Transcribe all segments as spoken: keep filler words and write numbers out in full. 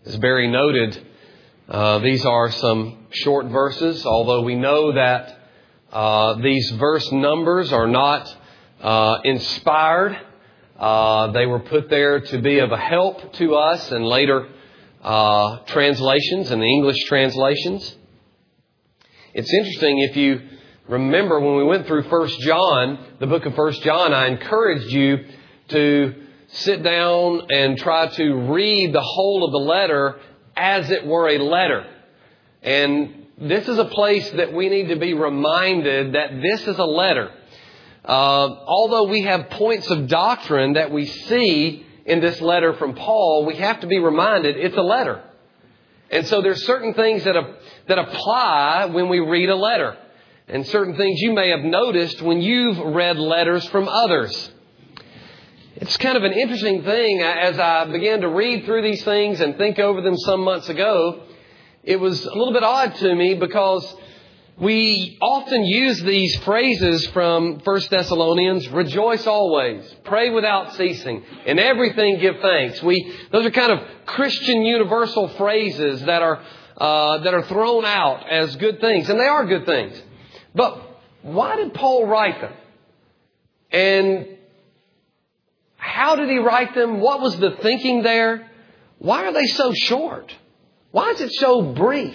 As Barry noted, uh, these are some short verses, although we know that uh, these verse numbers are not uh, inspired. Uh, they were put there to be of a help to us in later uh, translations and the English translations. It's interesting, if you remember when we went through First John, the book of First John, I encouraged you to sit down and try to read the whole of the letter as it were a letter. And this is a place that we need to be reminded that this is a letter. Uh, although we have points of doctrine that we see in this letter from Paul, we have to be reminded it's a letter. And so there's certain things that, uh, that apply when we read a letter. And certain things you may have noticed when you've read letters from others. It's kind of an interesting thing. As I began to read through these things and think over them some months ago, it was a little bit odd to me because we often use these phrases from First Thessalonians: rejoice always, pray without ceasing, in everything give thanks. We those are kind of Christian universal phrases that are uh, that are thrown out as good things, and they are good things. But why did Paul write them? And how did he write them? What was the thinking there? Why are they so short? Why is it so brief?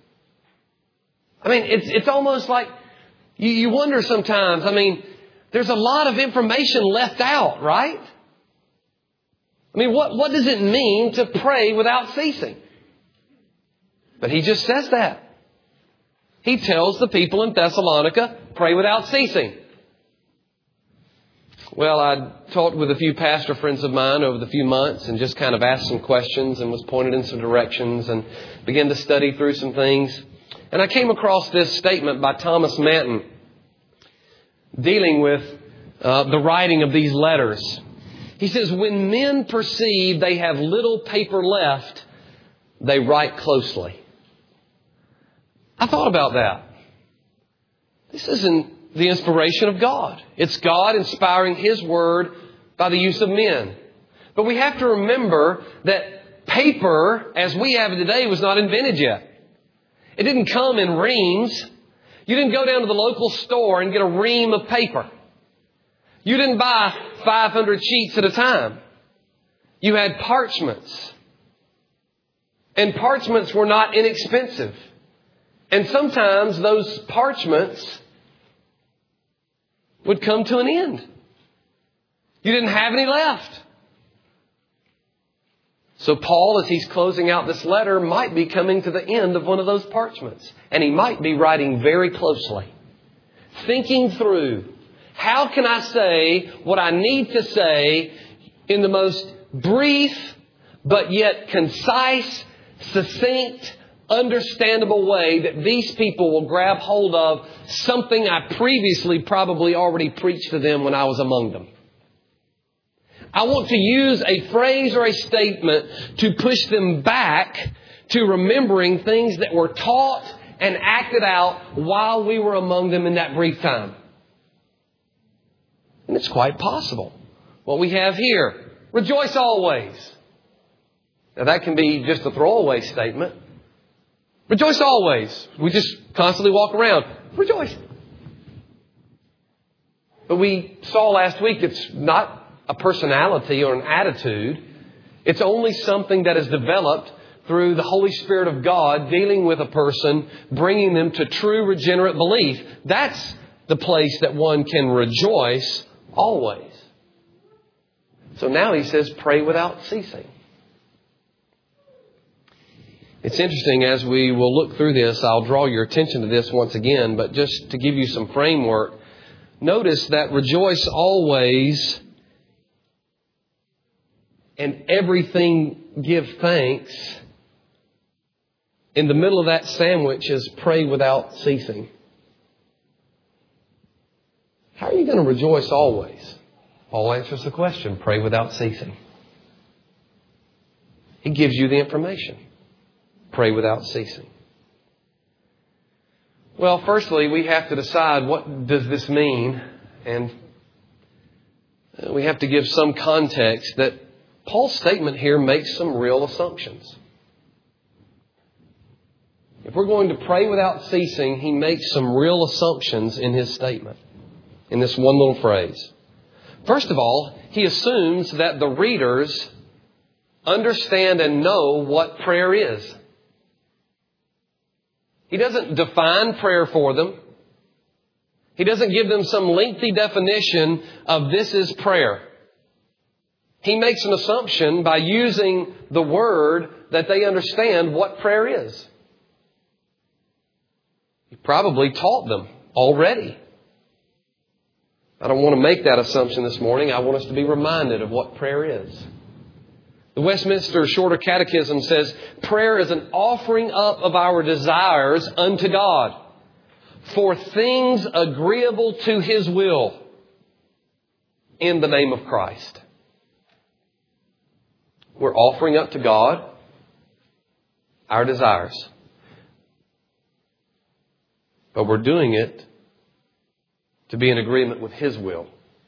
I mean, it's it's almost like you, you wonder sometimes. I mean, there's a lot of information left out, right? I mean, what, what does it mean to pray without ceasing? But he just says that. He tells the people in Thessalonica, pray without ceasing. Well, I talked with a few pastor friends of mine over the few months and just kind of asked some questions and was pointed in some directions and began to study through some things. And I came across this statement by Thomas Manton dealing with uh, the writing of these letters. He says, when men perceive they have little paper left, they write closely. I thought about that. This isn't the inspiration of God. It's God inspiring His Word by the use of men. But we have to remember that paper, as we have it today, was not invented yet. It didn't come in reams. You didn't go down to the local store and get a ream of paper. You didn't buy five hundred sheets at a time. You had parchments. And parchments were not inexpensive. And sometimes those parchments would come to an end. You didn't have any left. So Paul, as he's closing out this letter, might be coming to the end of one of those parchments. And he might be writing very closely, thinking through, how can I say what I need to say in the most brief, but yet concise, succinct, understandable way that these people will grab hold of something I previously probably already preached to them when I was among them. I want to use a phrase or a statement to push them back to remembering things that were taught and acted out while we were among them in that brief time. And it's quite possible. What we have here, rejoice always. Now that can be just a throwaway statement. Rejoice always. We just constantly walk around. Rejoice. But we saw last week it's not a personality or an attitude. It's only something that is developed through the Holy Spirit of God dealing with a person, bringing them to true regenerate belief. That's the place that one can rejoice always. So now he says, pray without ceasing. It's interesting, as we will look through this, I'll draw your attention to this once again, but just to give you some framework, notice that rejoice always and everything give thanks. In the middle of that sandwich is pray without ceasing. How are you going to rejoice always? Paul answers the question, pray without ceasing. He gives you the information. Pray without ceasing. Well, firstly, we have to decide what does this mean, and we have to give some context that Paul's statement here makes some real assumptions. if we're going to pray without ceasing, he makes some real assumptions in his statement, in this one little phrase. First of all, he assumes that the readers understand and know what prayer is. He doesn't define prayer for them. He doesn't give them some lengthy definition of this is prayer. He makes an assumption by using the word that they understand what prayer is. He probably taught them already. I don't want to make that assumption this morning. I want us to be reminded of what prayer is. The Westminster Shorter Catechism says, prayer is an offering up of our desires unto God for things agreeable to His will in the name of Christ. We're offering up to God our desires. But we're doing it to be in agreement with His will.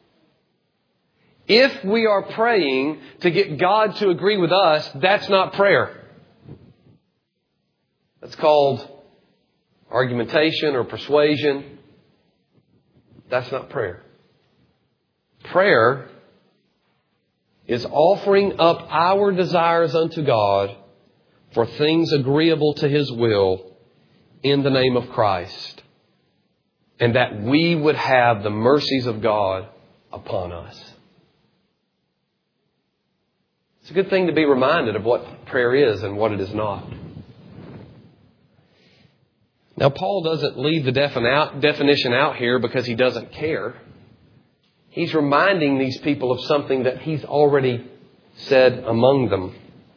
If we are praying to get God to agree with us, that's not prayer. That's called argumentation or persuasion. That's not prayer. Prayer is offering up our desires unto God for things agreeable to His will in the name of Christ. And that we would have the mercies of God upon us. It's a good thing to be reminded of what prayer is and what it is not. Now, Paul doesn't leave the definition out here because he doesn't care. He's reminding these people of something that he's already said among them.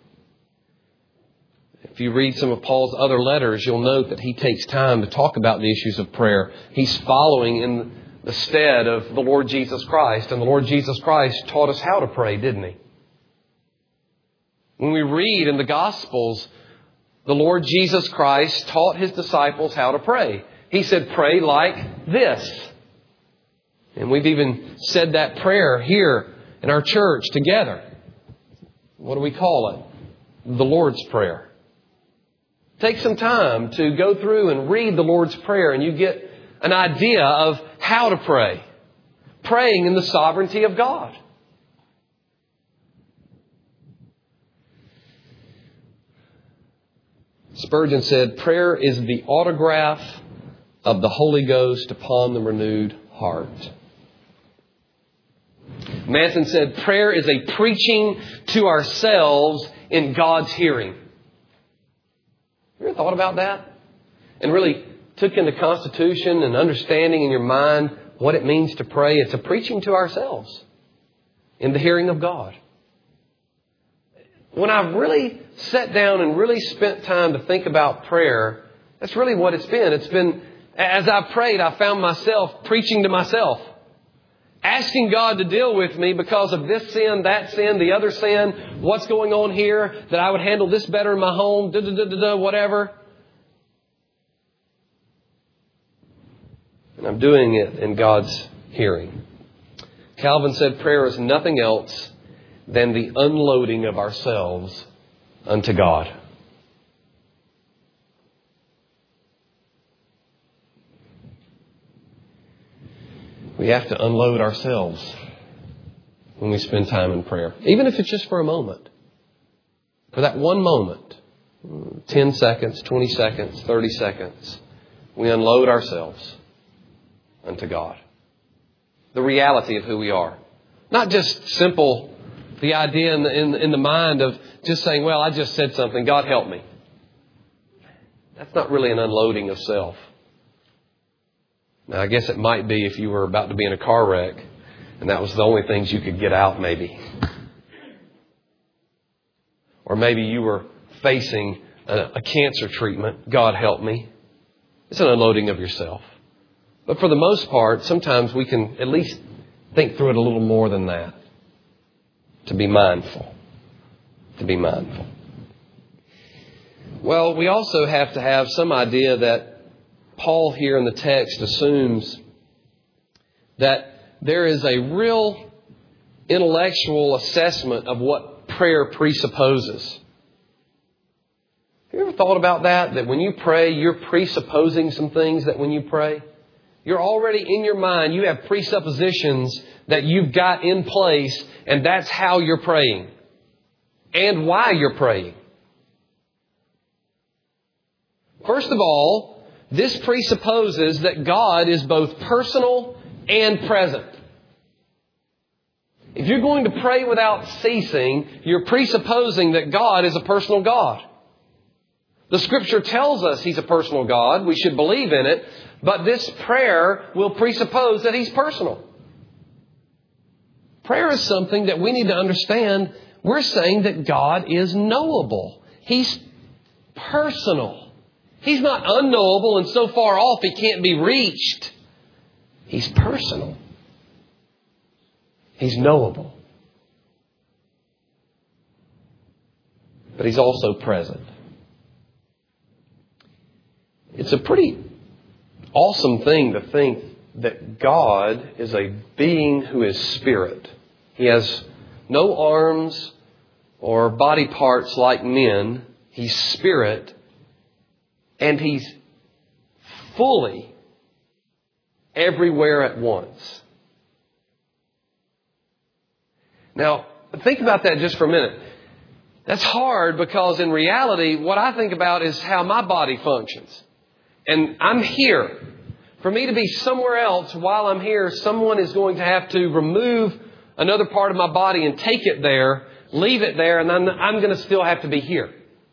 If you read some of Paul's other letters, you'll note that he takes time to talk about the issues of prayer. He's following in the stead of the Lord Jesus Christ. And the Lord Jesus Christ taught us how to pray, didn't He? When we read in the Gospels, the Lord Jesus Christ taught His disciples how to pray. He said, pray like this. And we've even said that prayer here in our church together. What do we call it? The Lord's Prayer. Take some time to go through and read the Lord's Prayer and you get an idea of how to pray. Praying in the sovereignty of God. Spurgeon said, prayer is the autograph of the Holy Ghost upon the renewed heart. Manson said, prayer is a preaching to ourselves in God's hearing. You ever thought about that? And really took into constitution and understanding in your mind what it means to pray? It's a preaching to ourselves in the hearing of God. When I've really sat down and really spent time to think about prayer, that's really what it's been. It's been, as I prayed, I found myself preaching to myself. Asking God to deal with me because of this sin, that sin, the other sin, what's going on here, that I would handle this better in my home, da da da da da, whatever. And I'm doing it in God's hearing. Calvin said prayer is nothing else than the unloading of ourselves unto God. We have to unload ourselves when we spend time in prayer. Even if it's just for a moment. For that one moment. ten seconds, twenty seconds, thirty seconds. We unload ourselves unto God. The reality of who we are. Not just simple, the idea in the, in, in the mind of just saying, well, I just said something, God help me. That's not really an unloading of self. Now, I guess it might be if you were about to be in a car wreck and that was the only things you could get out, maybe. Or maybe you were facing a, a cancer treatment. God help me. It's an unloading of yourself. But for the most part, sometimes we can at least think through it a little more than that. To be mindful. To be mindful. Well, we also have to have some idea that Paul here in the text assumes that there is a real intellectual assessment of what prayer presupposes. Have you ever thought about that? That when you pray, you're presupposing some things that when you pray, you're already in your mind, you have presuppositions that you've got in place, and that's how you're praying and why you're praying. First of all, this presupposes that God is both personal and present. If you're going to pray without ceasing, you're presupposing that God is a personal God. The Scripture tells us He's a personal God. We should believe in it. But this prayer will presuppose that He's personal. Prayer is something that we need to understand. We're saying that God is knowable. He's personal. He's not unknowable and so far off He can't be reached. He's personal. He's knowable. But He's also present. It's a pretty awesome thing to think that God is a being who is spirit. He has no arms or body parts like men. He's spirit. And He's fully everywhere at once. Now, think about that just for a minute. That's hard because in reality, what I think about is how my body functions. And I'm here. For me to be somewhere else while I'm here, someone is going to have to remove another part of my body and take it there, leave it there, and I'm, I'm going to still have to be here.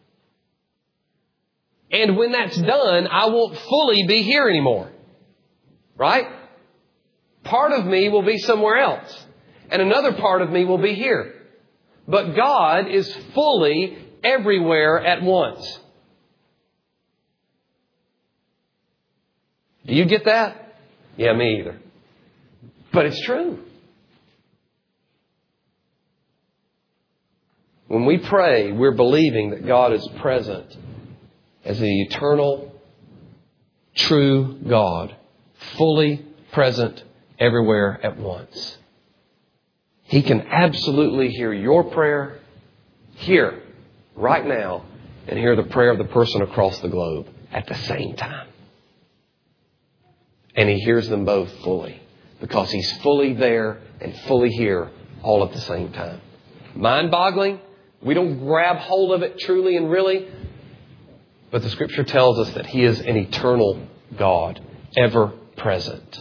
And when that's done, I won't fully be here anymore. Right? Part of me will be somewhere else. And another part of me will be here. But God is fully everywhere at once. Do you get that? Yeah, me either. But it's true. When we pray, we're believing that God is present as the eternal, true God, fully present everywhere at once. He can absolutely hear your prayer here, right now, and hear the prayer of the person across the globe at the same time. And He hears them both fully because He's fully there and fully here all at the same time. Mind-boggling. We don't grab hold of it truly and really. But the Scripture tells us that He is an eternal God, ever present.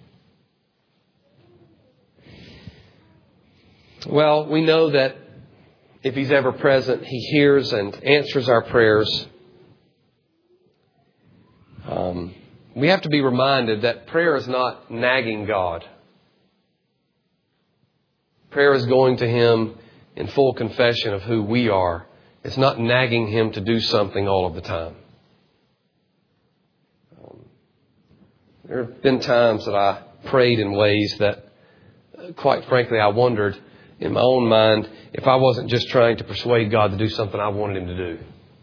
Well, we know that if He's ever present, He hears and answers our prayers. Um, we have to be reminded that prayer is not nagging God. Prayer is going to Him in full confession of who we are. It's not nagging Him to do something all of the time. Um, there have been times that I prayed in ways that, quite frankly, I wondered in my own mind if I wasn't just trying to persuade God to do something I wanted Him to do.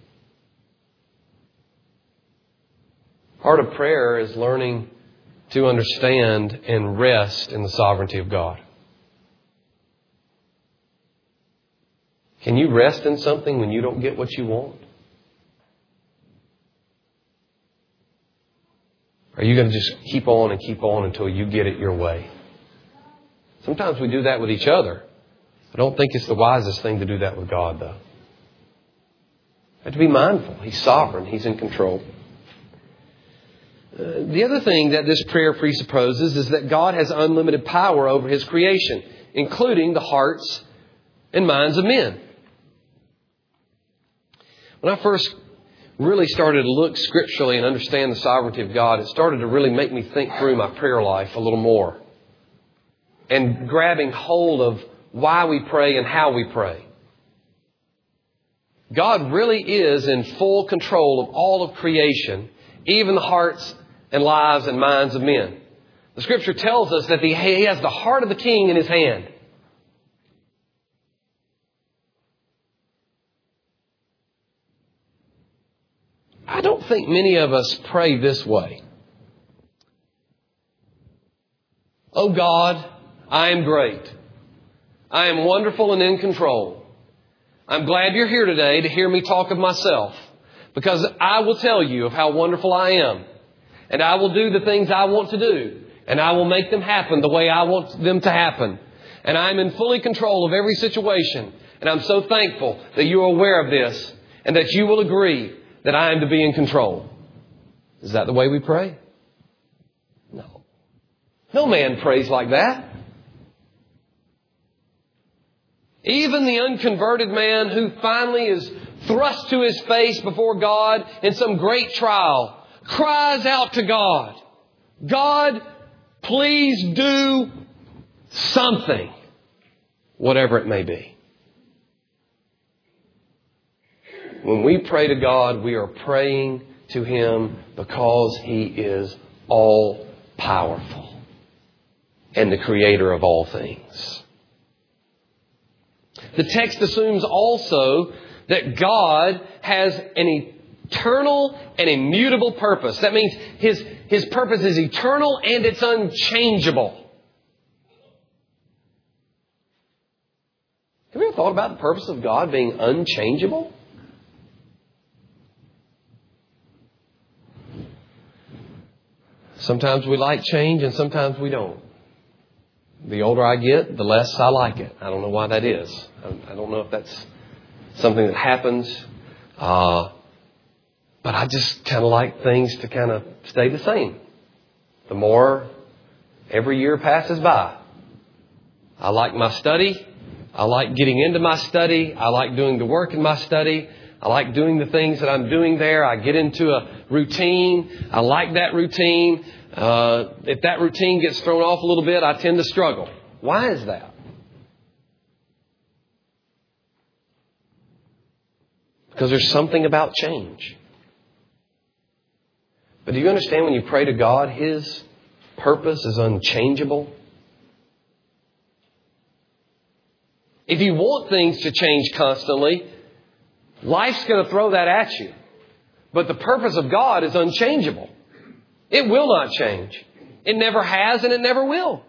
Part of prayer is learning to understand and rest in the sovereignty of God. Can you rest in something when you don't get what you want? Are you going to just keep on and keep on until you get it your way? Sometimes we do that with each other. I don't think it's the wisest thing to do that with God, though. You have to be mindful. He's sovereign. He's in control. Uh, the other thing that this prayer presupposes is that God has unlimited power over His creation, including the hearts and minds of men. When I first really started to look scripturally and understand the sovereignty of God, it started to really make me think through my prayer life a little more. And grabbing hold of why we pray and how we pray. God really is in full control of all of creation, even the hearts and lives and minds of men. The Scripture tells us that He has the heart of the king in His hand. I don't think many of us pray this way. Oh God, I am great. I am wonderful and in control. I'm glad you're here today to hear me talk of myself. Because I will tell you of how wonderful I am. And I will do the things I want to do. And I will make them happen the way I want them to happen. And I'm in fully control of every situation. And I'm so thankful that you're aware of this and that you will agree that I am to be in control. Is that the way we pray? No. No man prays like that. Even the unconverted man who finally is thrust to his face before God in some great trial cries out to God, God, please do something, whatever it may be. When we pray to God, we are praying to Him because He is all powerful and the creator of all things. The text assumes also that God has an eternal and immutable purpose. That means His, His purpose is eternal and it's unchangeable. Have you ever thought about the purpose of God being unchangeable? Sometimes we like change and sometimes we don't. The older I get, the less I like it. I don't know why that is. I don't know if that's something that happens. Uh, but I just kind of like things to kind of stay the same. The more every year passes by. I like my study. I like getting into my study. I like doing the work in my study. I like doing the things that I'm doing there. I get into a routine. I like that routine. Uh, if that routine gets thrown off a little bit, I tend to struggle. Why is that? Because there's something about change. But do you understand when you pray to God, His purpose is unchangeable? If you want things to change constantly, life's going to throw that at you. But the purpose of God is unchangeable. It will not change. It never has and it never will.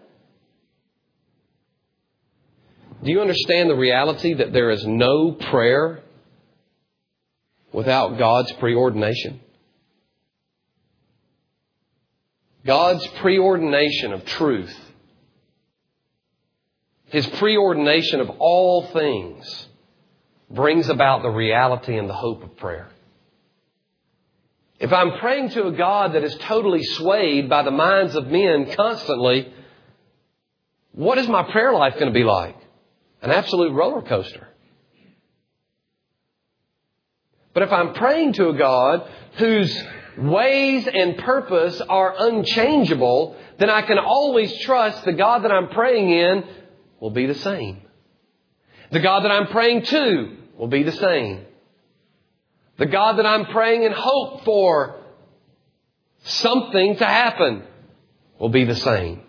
Do you understand the reality that there is no prayer without God's preordination? God's preordination of truth, His preordination of all things, brings about the reality and the hope of prayer. If I'm praying to a God that is totally swayed by the minds of men constantly, what is my prayer life going to be like? An absolute roller coaster. But if I'm praying to a God whose ways and purpose are unchangeable, then I can always trust the God that I'm praying in will be the same. The God that I'm praying to will be the same. The God that I'm praying in hope for something to happen will be the same.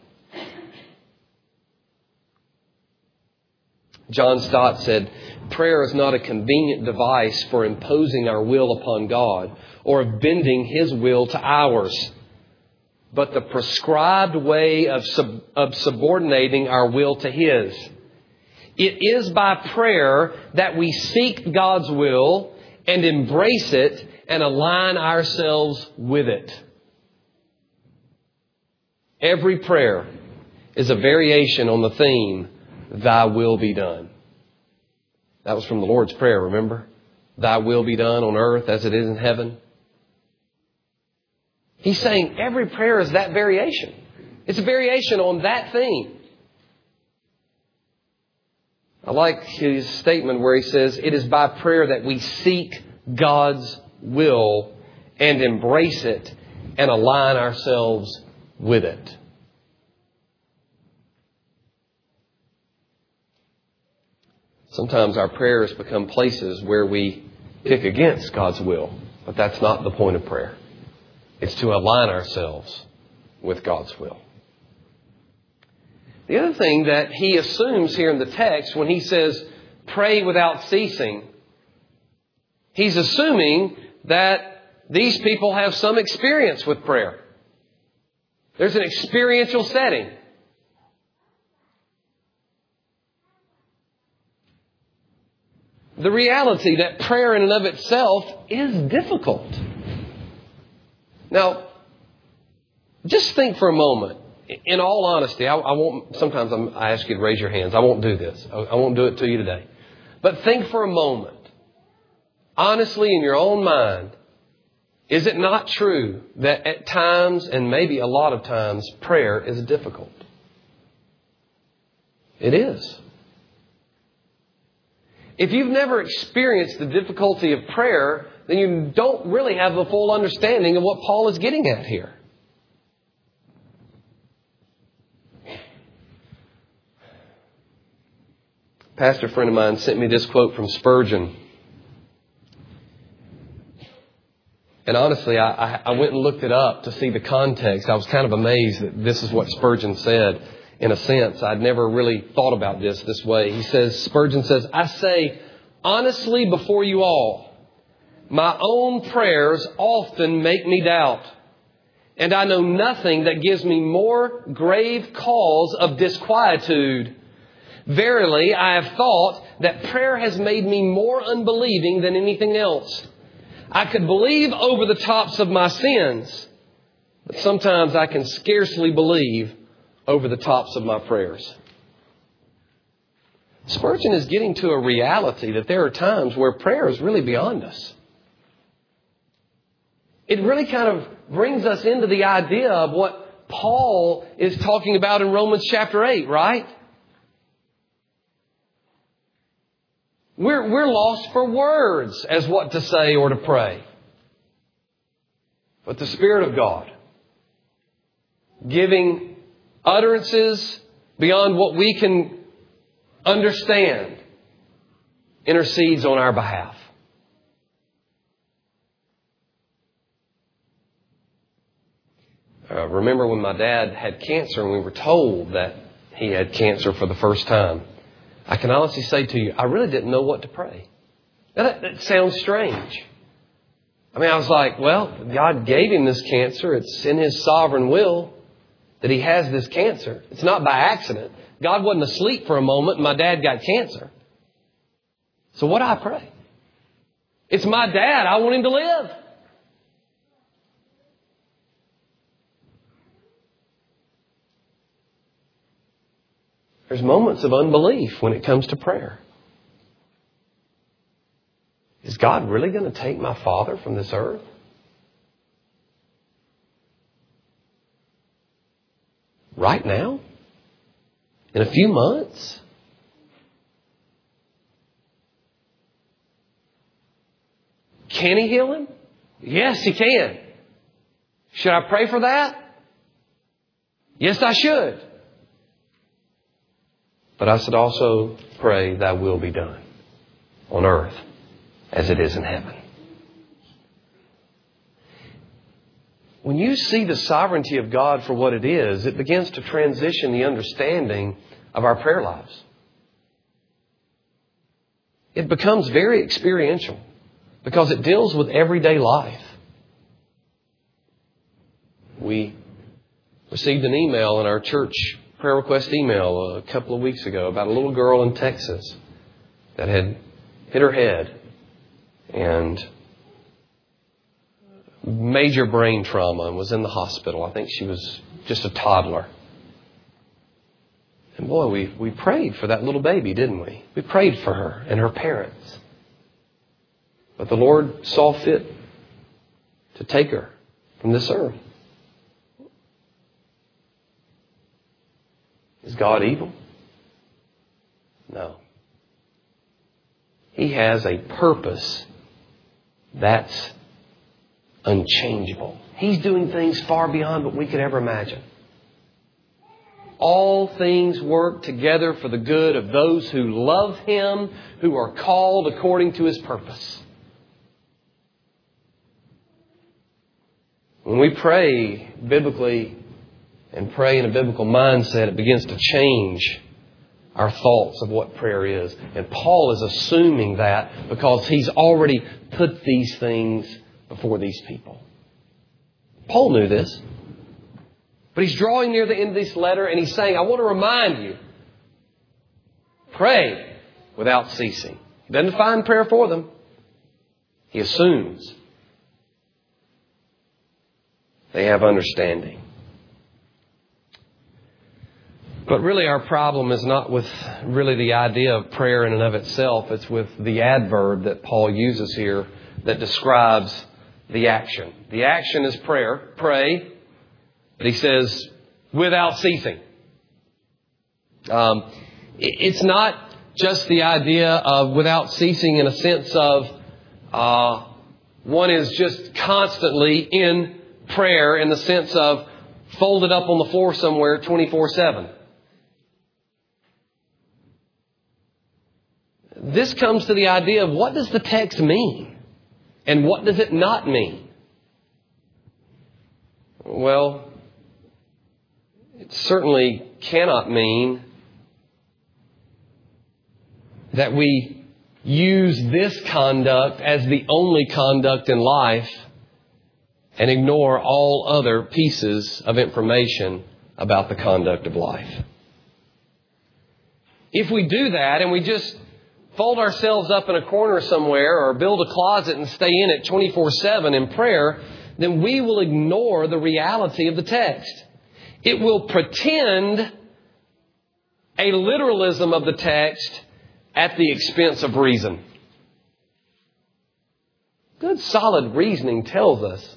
John Stott said, prayer is not a convenient device for imposing our will upon God or of bending His will to ours, but the prescribed way of, sub- of subordinating our will to His. It is by prayer that we seek God's will and embrace it and align ourselves with it. Every prayer is a variation on the theme, Thy will be done. That was from the Lord's Prayer, remember? Thy will be done on earth as it is in heaven. He's saying every prayer is that variation. It's a variation on that theme. I like his statement where he says, it is by prayer that we seek God's will and embrace it and align ourselves with it. Sometimes our prayers become places where we pick against God's will, but that's not the point of prayer. It's to align ourselves with God's will. The other thing that he assumes here in the text when he says, pray without ceasing, he's assuming that these people have some experience with prayer. There's an experiential setting. the reality that prayer in and of itself is difficult. Now, just think for a moment. In all honesty, I, I won't. Sometimes I'm, I ask you to raise your hands. I won't do this. I, I won't do it to you today. But think for a moment. Honestly, in your own mind, is it not true that at times, and maybe a lot of times, prayer is difficult? It is. If you've never experienced the difficulty of prayer, then you don't really have the full understanding of what Paul is getting at here. A pastor friend of mine sent me this quote from Spurgeon. And honestly, I, I went and looked it up to see the context. I was kind of amazed that this is what Spurgeon said. In a sense, I'd never really thought about this this way. He says, Spurgeon says, I say honestly before you all, my own prayers often make me doubt. And I know nothing that gives me more grave cause of disquietude. Verily, I have thought that prayer has made me more unbelieving than anything else. I could believe over the tops of my sins, but sometimes I can scarcely believe over the tops of my prayers. Spurgeon is getting to a reality that there are times where prayer is really beyond us. It really kind of brings us into the idea of what Paul is talking about in Romans chapter eight, right? We're, we're lost for words as what to say or to pray. But the Spirit of God, giving utterances beyond what we can understand, intercedes on our behalf. Uh, remember when my dad had cancer and we were told that he had cancer for the first time. I can honestly say to you, I really didn't know what to pray. Now that, that sounds strange. I mean, I was like, well, God gave him this cancer. It's in His sovereign will that he has this cancer. It's not by accident. God wasn't asleep for a moment and my dad got cancer. So what do I pray? It's my dad. I want him to live. There's moments of unbelief when it comes to prayer. Is God really going to take my father from this earth? Right now? In a few months? Can He heal him? Yes, He can. Should I pray for that? Yes, I should. But I should also pray, Thy will be done on earth as it is in heaven. When you see the sovereignty of God for what it is, it begins to transition the understanding of our prayer lives. It becomes very experiential because it deals with everyday life. We received an email in our church prayer request email a couple of weeks ago about a little girl in Texas that had hit her head and major brain trauma and was in the hospital. I think she was just a toddler. And boy, we, we prayed for that little baby, didn't we? We prayed for her and her parents. But the Lord saw fit to take her from this earth. Is God evil? No. He has a purpose that's unchangeable. He's doing things far beyond what we could ever imagine. All things work together for the good of those who love Him, who are called according to His purpose. When we pray biblically and pray in a biblical mindset, it begins to change our thoughts of what prayer is. And Paul is assuming that because he's already put these things before these people. Paul knew this. But he's drawing near the end of this letter and he's saying, I want to remind you, pray without ceasing. Doesn't define prayer for them. He assumes they have understanding. But really our problem is not with really the idea of prayer in and of itself. It's with the adverb that Paul uses here that describes the action. The action is prayer. Pray. But he says, without ceasing. Um, it's not just the idea of without ceasing in a sense of uh, one is just constantly in prayer in the sense of folded up on the floor somewhere twenty-four seven. This comes to the idea of what does the text mean? And what does it not mean? Well, it certainly cannot mean that we use this conduct as the only conduct in life and ignore all other pieces of information about the conduct of life. If we do that and we just fold ourselves up in a corner somewhere or build a closet and stay in it twenty-four seven in prayer, then we will ignore the reality of the text. It will pretend a literalism of the text at the expense of reason. Good solid reasoning tells us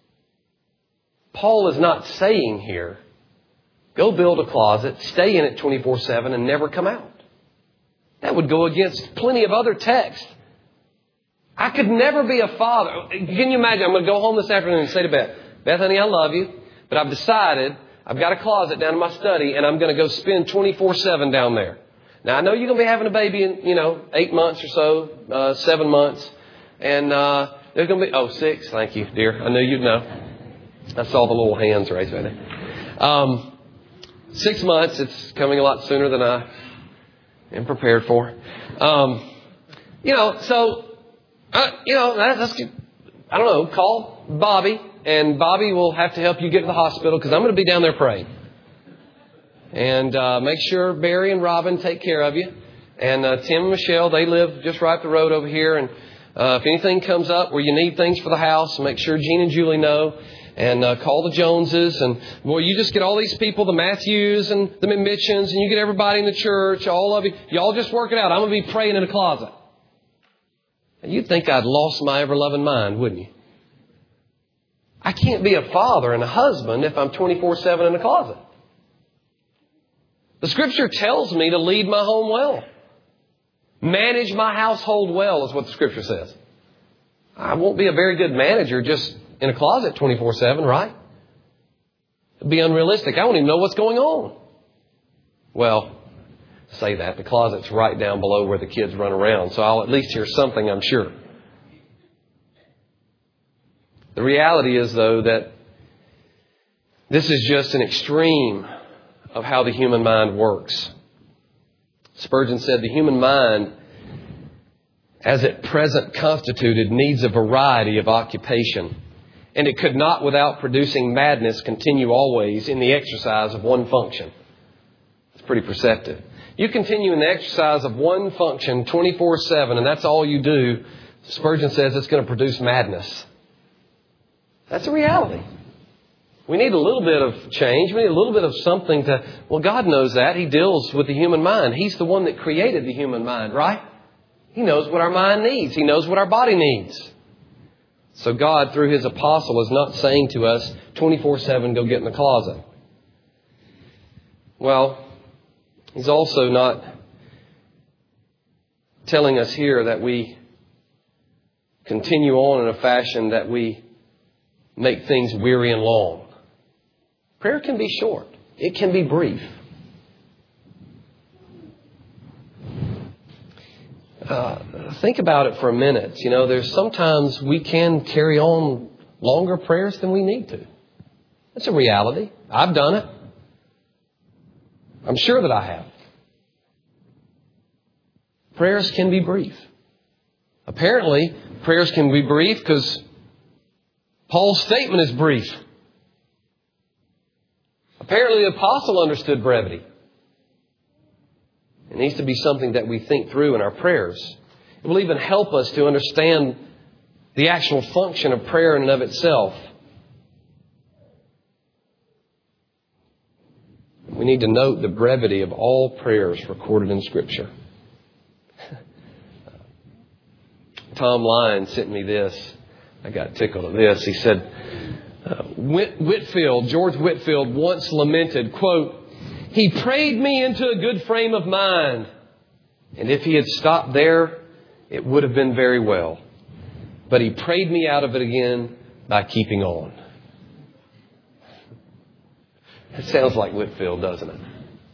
Paul is not saying here, go build a closet, stay in it twenty-four seven and never come out. That would go against plenty of other texts. I could never be a father. Can you imagine? I'm going to go home this afternoon and say to Beth, Beth, honey, I love you, but I've decided I've got a closet down in my study and I'm going to go spend twenty-four seven down there. Now, I know you're going to be having a baby in, you know, eight months or so, uh, seven months. And uh, there's going to be, oh, six. Thank you, dear. I knew you'd know. I saw the little hands raised right there. Um, six months. It's coming a lot sooner than I am prepared for. Um, you know, so, uh, you know, that, that's, I don't know, call Bobby. And Bobby will have to help you get to the hospital because I'm going to be down there praying. And uh, make sure Barry and Robin take care of you. And uh, Tim and Michelle, they live just right up the road over here. And uh, if anything comes up where you need things for the house, make sure Gene and Julie know. And uh, call the Joneses. And, boy, you just get all these people, the Matthews and the McMitchens, and you get everybody in the church, all of you. Y'all just work it out. I'm going to be praying in a closet. And you'd think I'd lost my ever-loving mind, wouldn't you? I can't be a father and a husband if I'm twenty-four seven in a closet. The Scripture tells me to lead my home well. Manage my household well is what the Scripture says. I won't be a very good manager just in a closet twenty-four seven, right? It'd be unrealistic. I won't even know what's going on. Well, say that. The closet's right down below where the kids run around, so I'll at least hear something, I'm sure. The reality is, though, that this is just an extreme of how the human mind works. Spurgeon said the human mind, as at present constituted, needs a variety of occupation, and it could not, without producing madness, continue always in the exercise of one function. It's pretty perceptive. You continue in the exercise of one function twenty-four seven, and that's all you do. Spurgeon says it's going to produce madness. That's a reality. We need a little bit of change. We need a little bit of something to... Well, God knows that. He deals with the human mind. He's the one that created the human mind, right? He knows what our mind needs. He knows what our body needs. So God, through His apostle, is not saying to us, twenty-four seven, go get in the closet. Well, He's also not telling us here that we continue on in a fashion that we make things weary and long. Prayer can be short. It can be brief. Uh, think about it for a minute. You know, there's sometimes we can carry on longer prayers than we need to. That's a reality. I've done it. I'm sure that I have. Prayers can be brief. Apparently, prayers can be brief because Paul's statement is brief. Apparently, the apostle understood brevity. It needs to be something that we think through in our prayers. It will even help us to understand the actual function of prayer in and of itself. We need to note the brevity of all prayers recorded in Scripture. Tom Lyons sent me this. I got tickled at this. He said, uh, Whit- Whitfield, George Whitfield once lamented, quote, "He prayed me into a good frame of mind. And if he had stopped there, it would have been very well. But he prayed me out of it again by keeping on." It sounds like Whitfield, doesn't it?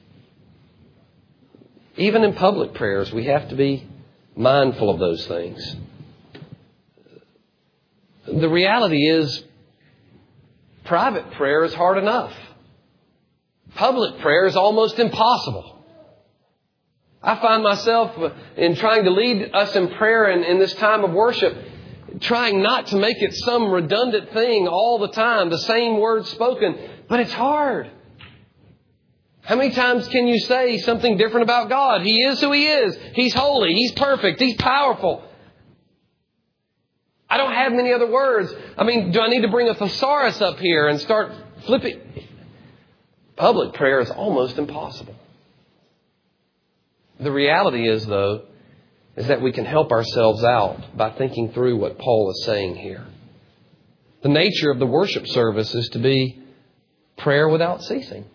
Even in public prayers, we have to be mindful of those things. The reality is, private prayer is hard enough. Public prayer is almost impossible. I find myself in trying to lead us in prayer in, in this time of worship, trying not to make it some redundant thing all the time, the same words spoken, but it's hard. How many times can you say something different about God? He is who He is. He's holy. He's perfect. He's powerful. I don't have many other words. I mean, do I need to bring a thesaurus up here and start flipping? Public prayer is almost impossible. The reality is, though, is that we can help ourselves out by thinking through what Paul is saying here. The nature of the worship service is to be prayer without ceasing.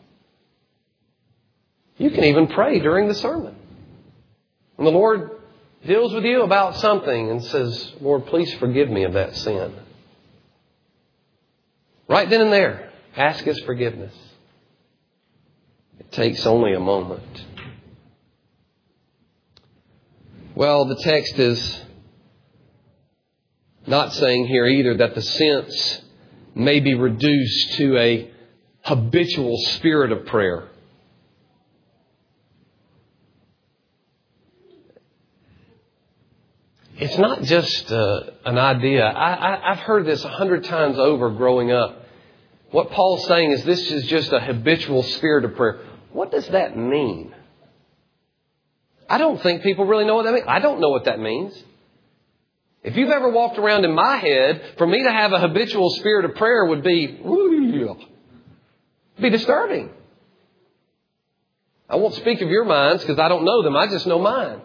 You can even pray during the sermon. When the Lord deals with you about something and says, "Lord, please forgive me of that sin." Right then and there, ask His forgiveness. It takes only a moment. Well, the text is not saying here either that the sense may be reduced to a habitual spirit of prayer. It's not just uh, an idea. I, I, I've heard this a hundred times over growing up. What Paul's saying is this is just a habitual spirit of prayer. What does that mean? I don't think people really know what that means. I don't know what that means. If you've ever walked around in my head, for me to have a habitual spirit of prayer would be, be disturbing. I won't speak of your minds because I don't know them. I just know mine.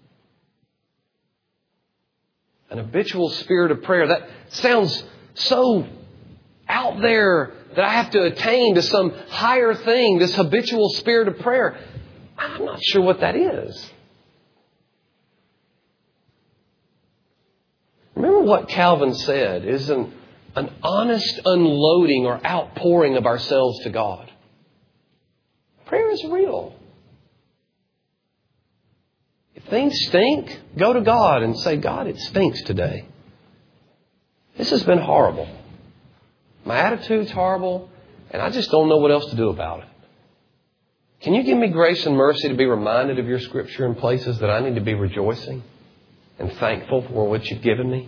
An habitual spirit of prayer. That sounds so out there that I have to attain to some higher thing, this habitual spirit of prayer. I'm not sure what that is. Remember what Calvin said is an, an honest unloading or outpouring of ourselves to God. Prayer is real. If things stink, go to God and say, "God, it stinks today. This has been horrible. My attitude's horrible, and I just don't know what else to do about it. Can you give me grace and mercy to be reminded of your Scripture in places that I need to be rejoicing and thankful for what you've given me?"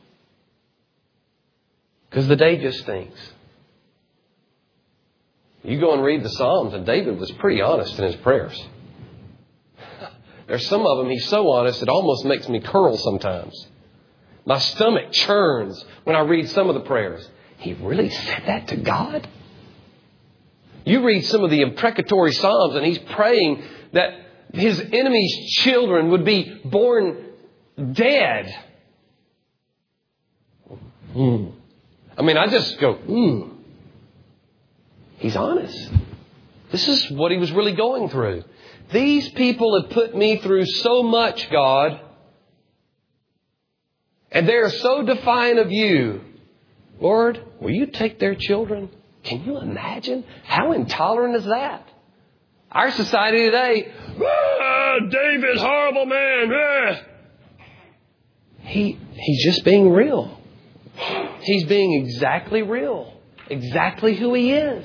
Because the day just stinks. You go and read the Psalms, and David was pretty honest in his prayers. There's some of them, he's so honest, it almost makes me curl sometimes. My stomach churns when I read some of the prayers. He really said that to God? You read some of the imprecatory Psalms and he's praying that his enemies' children would be born dead. Mm. I mean, I just go, mm. He's honest. This is what he was really going through. These people have put me through so much, God, and they are so defiant of you. Lord, will you take their children? Can you imagine? How intolerant is that? Our society today, ah, David, horrible man. Ah. He, he's just being real. He's being exactly real. Exactly who he is.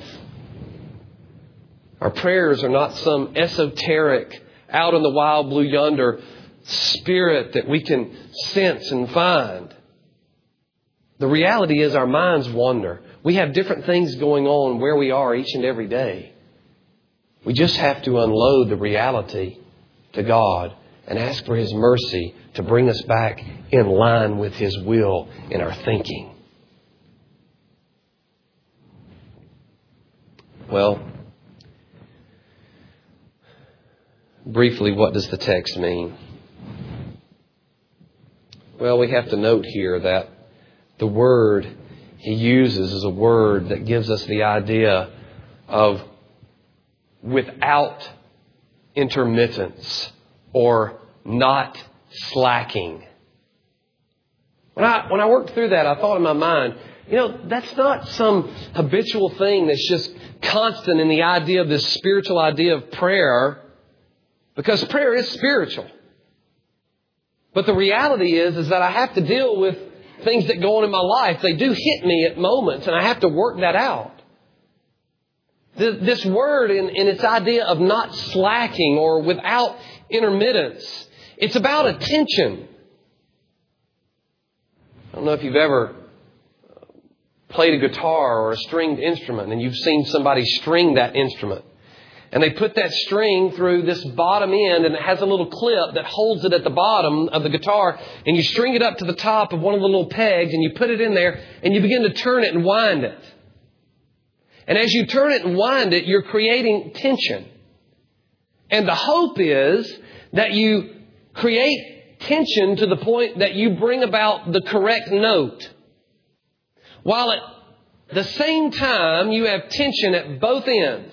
Our prayers are not some esoteric, out in the wild blue yonder spirit that we can sense and find. The reality is our minds wander. We have different things going on where we are each and every day. We just have to unload the reality to God and ask for His mercy to bring us back in line with His will in our thinking. Well, briefly, what does the text mean? Well, we have to note here that the word he uses is a word that gives us the idea of without intermittence or not slacking. When I, when I worked through that, I thought in my mind, you know, that's not some habitual thing that's just constant in the idea of this spiritual idea of prayer, because prayer is spiritual. But the reality is, is that I have to deal with things that go on in my life. They do hit me at moments, and I have to work that out. This word in, in its idea of not slacking or without intermittence, it's about attention. I don't know if you've ever played a guitar or a stringed instrument and you've seen somebody string that instrument. And they put that string through this bottom end, and it has a little clip that holds it at the bottom of the guitar. And you string it up to the top of one of the little pegs, and you put it in there, and you begin to turn it and wind it. And as you turn it and wind it, you're creating tension. And the hope is that you create tension to the point that you bring about the correct note, while at the same time you have tension at both ends.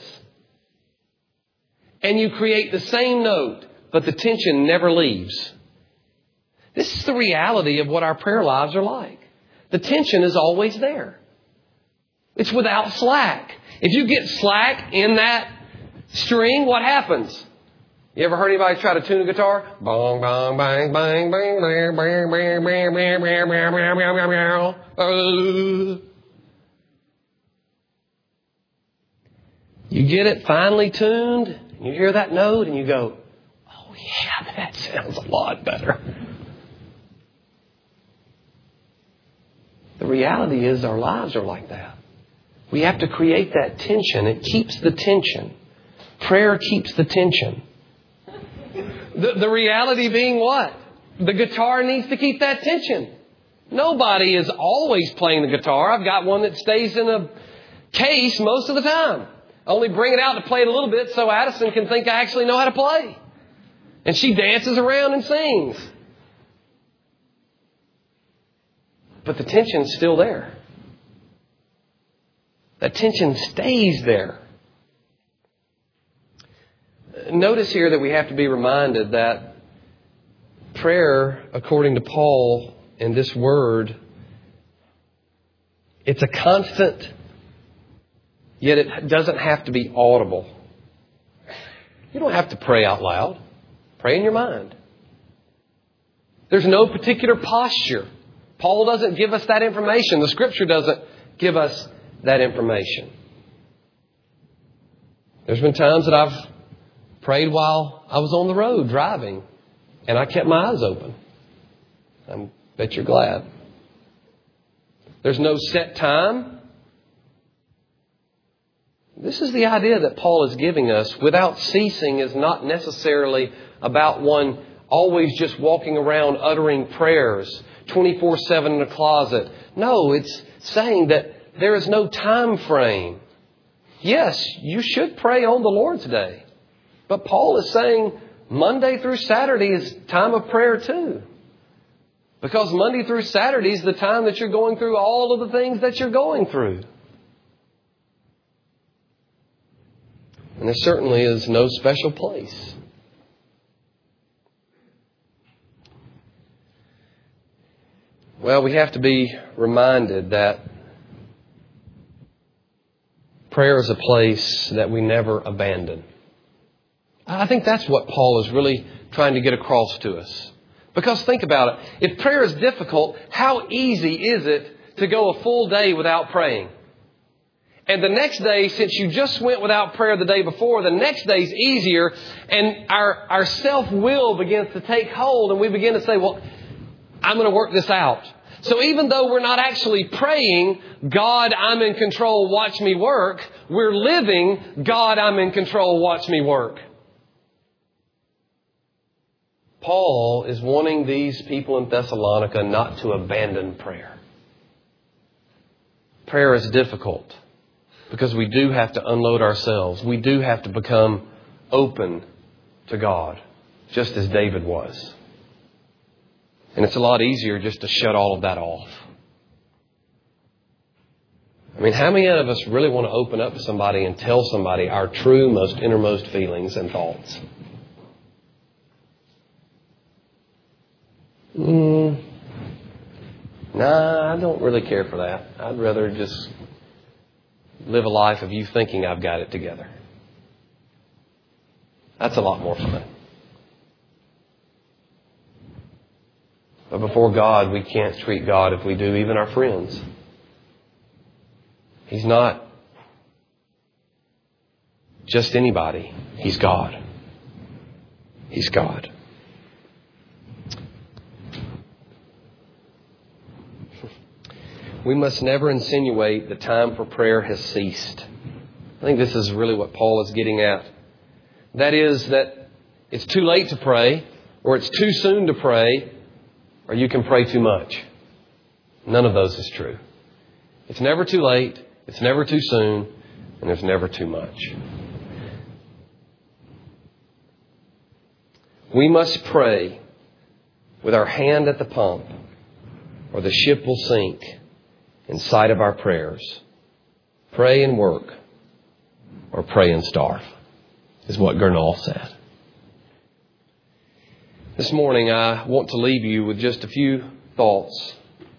And you create the same note, but the tension never leaves. This is the reality of what our prayer lives are like. The tension is always there. It's without slack. If you get slack in that string, what happens? You ever heard anybody try to tune a guitar? Bong, bong, bang, bang, bang, bang, bang, bang, bang, bang, bang, bang, bang, bang, bang. You get it finely tuned. You hear that note and you go, oh yeah, that sounds a lot better. The reality is our lives are like that. We have to create that tension. It keeps the tension. Prayer keeps the tension. The, the reality being what? The guitar needs to keep that tension. Nobody is always playing the guitar. I've got one that stays in a case most of the time. Only bring it out to play it a little bit so Addison can think I actually know how to play. And she dances around and sings. But the tension's still there. That tension stays there. Notice here that we have to be reminded that prayer, according to Paul in this word, it's a constant, yet it doesn't have to be audible. You don't have to pray out loud. Pray in your mind. There's no particular posture. Paul doesn't give us that information. The Scripture doesn't give us that information. There's been times that I've prayed while I was on the road driving, and I kept my eyes open. I bet you're glad. There's no set time. This is the idea that Paul is giving us. Without ceasing is not necessarily about one always just walking around uttering prayers twenty-four seven in a closet. No, it's saying that there is no time frame. Yes, you should pray on the Lord's Day. But Paul is saying Monday through Saturday is time of prayer too. Because Monday through Saturday is the time that you're going through all of the things that you're going through. And there certainly is no special place. Well, we have to be reminded that prayer is a place that we never abandon. I think that's what Paul is really trying to get across to us. Because think about it. If prayer is difficult, how easy is it to go a full day without praying? And the next day, since you just went without prayer the day before, the next day's easier, and our, our self-will begins to take hold, and we begin to say, well, I'm going to work this out. So even though we're not actually praying, God, I'm in control, watch me work, we're living, God, I'm in control, watch me work. Paul is wanting these people in Thessalonica not to abandon prayer. Prayer is difficult because we do have to unload ourselves. We do have to become open to God, just as David was. And it's a lot easier just to shut all of that off. I mean, how many of us really want to open up to somebody and tell somebody our true, most innermost feelings and thoughts? Mm, nah, I don't really care for that. I'd rather just live a life of you thinking I've got it together. That's a lot more fun. But before God, we can't treat God if we do, even our friends. He's not just anybody. He's God. He's God. We must never insinuate the time for prayer has ceased. I think this is really what Paul is getting at. That is that it's too late to pray, or it's too soon to pray, or you can pray too much. None of those is true. It's never too late, it's never too soon, and there's never too much. We must pray with our hand at the pump, or the ship will sink in sight of our prayers. Pray and work, or pray and starve, is what Gernal said. This morning I want to leave you with just a few thoughts.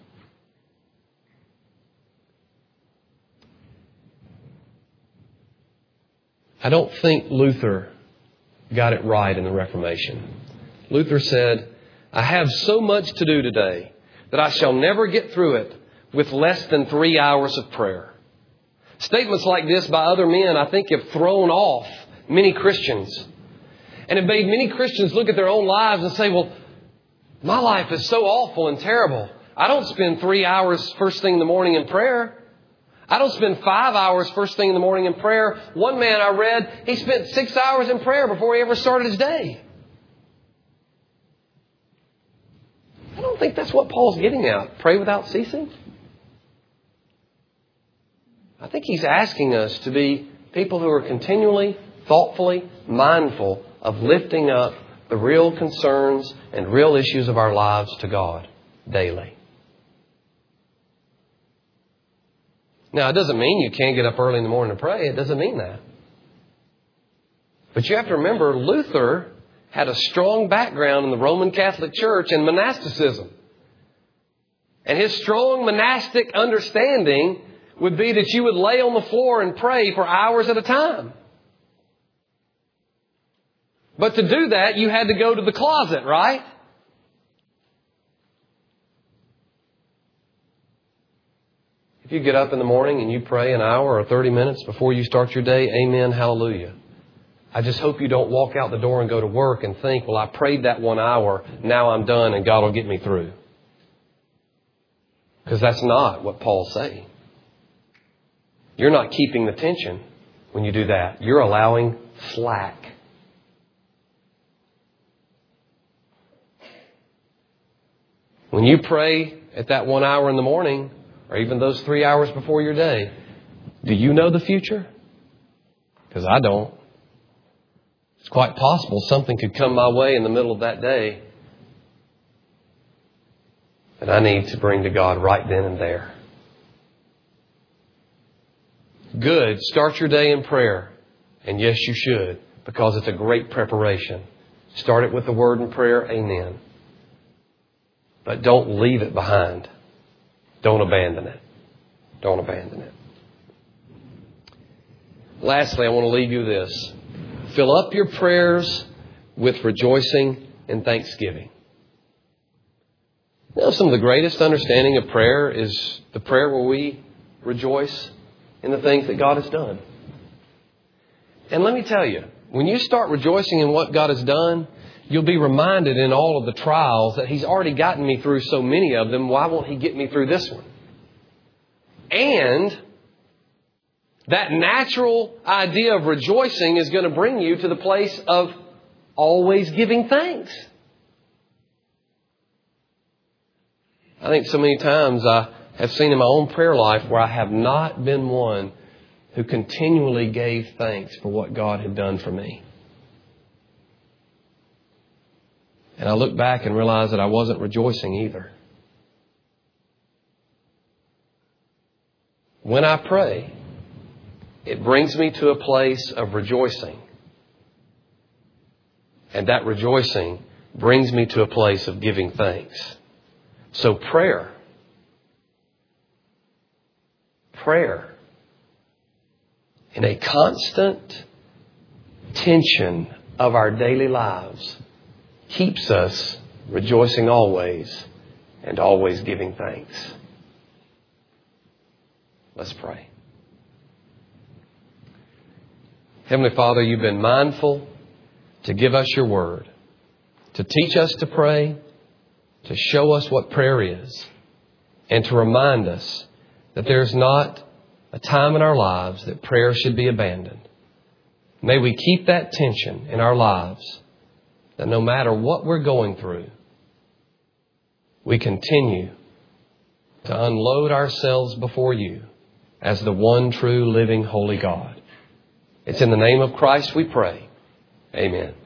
I don't think Luther got it right in the Reformation. Luther said, I have so much to do today that I shall never get through it with less than three hours of prayer. Statements like this by other men, I think, have thrown off many Christians and have made many Christians look at their own lives and say, well, my life is so awful and terrible. I don't spend three hours first thing in the morning in prayer. I don't spend five hours first thing in the morning in prayer. One man I read, he spent six hours in prayer before he ever started his day. I don't think that's what Paul's getting at. Pray without ceasing. I think he's asking us to be people who are continually, thoughtfully mindful of lifting up the real concerns and real issues of our lives to God daily. Now, it doesn't mean you can't get up early in the morning to pray. It doesn't mean that. But you have to remember, Luther had a strong background in the Roman Catholic Church and monasticism. And his strong monastic understanding would be that you would lay on the floor and pray for hours at a time. But to do that, you had to go to the closet, right? If you get up in the morning and you pray an hour or thirty minutes before you start your day, amen, hallelujah. I just hope you don't walk out the door and go to work and think, well, I prayed that one hour, now I'm done and God will get me through. Because that's not what Paul's saying. You're not keeping the tension when you do that. You're allowing slack. When you pray at that one hour in the morning, or even those three hours before your day, do you know the future? Because I don't. It's quite possible something could come my way in the middle of that day that I need to bring to God right then and there. Good. Start your day in prayer. And yes, you should, because it's a great preparation. Start it with the word and prayer. Amen. But don't leave it behind. Don't abandon it. Don't abandon it. Lastly, I want to leave you with this. Fill up your prayers with rejoicing and thanksgiving. You know, some of the greatest understanding of prayer is the prayer where we rejoice in the things that God has done. And let me tell you, when you start rejoicing in what God has done, you'll be reminded in all of the trials that He's already gotten me through so many of them. Why won't He get me through this one? And that natural idea of rejoicing is going to bring you to the place of always giving thanks. I think so many times I have seen in my own prayer life where I have not been one who continually gave thanks for what God had done for me. And I look back and realize that I wasn't rejoicing either. When I pray, it brings me to a place of rejoicing. And that rejoicing brings me to a place of giving thanks. So prayer, prayer, in a constant tension of our daily lives, keeps us rejoicing always and always giving thanks. Let's pray. Heavenly Father, you've been mindful to give us your word, to teach us to pray, to show us what prayer is, and to remind us that there's not a time in our lives that prayer should be abandoned. May we keep that tension in our lives, that no matter what we're going through, we continue to unload ourselves before you as the one true living holy God. It's in the name of Christ we pray. Amen.